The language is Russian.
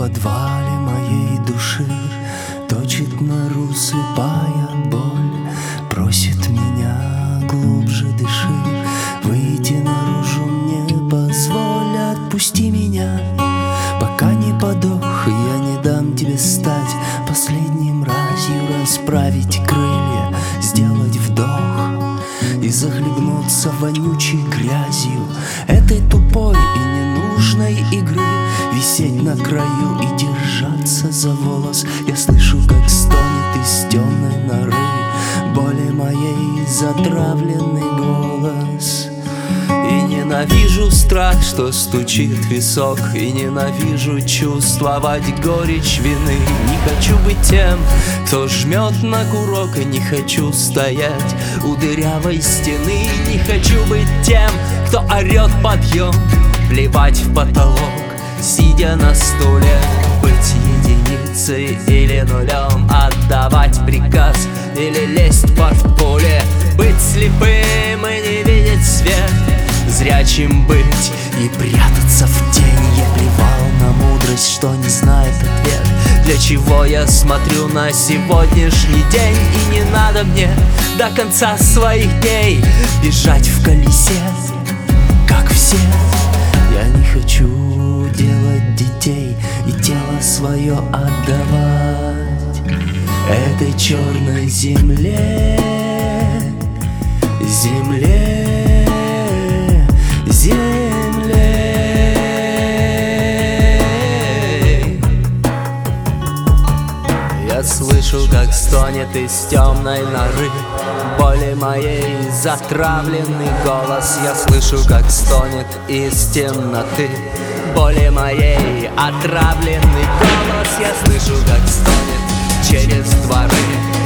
подвале моей души точит нору слепая боль, просит меня глубже дыши, выйти наружу мне позволь, отпусти меня, пока не подох. Я не дам тебе стать последним разью, расправить крылья, сделать вдох и захлебнуться вонючей грязью этой тупой и ненужной игры, висеть на краю и держаться за волос. Я слышу, как стонет из темной норы боли моей затравленный голос. И ненавижу страх, что стучит в висок, и ненавижу чувствовать горечь вины. Не хочу быть тем, кто жмет на курок, и не хочу стоять у дырявой стены. Не хочу быть тем, кто орет подъем, плевать в потолок, сидя на стуле. Быть единицей или нулем, отдавать приказ или лезть под пули. Быть слепым и не видеть свет, зрячим быть и прятаться в тень. Я плевал на мудрость, что не знает ответ. Для чего я смотрю на сегодняшний день? И не надо мне до конца своих дней бежать в колесе, как все. Я не хочу делать детей и тело свое отдавать этой черной земле, земле, земле. Я слышу, как стонет из темной норы боли моей затравленный голос. Я слышу, как стонет из темноты боли моей отравленный голос. Я слышу, как стонет через дворы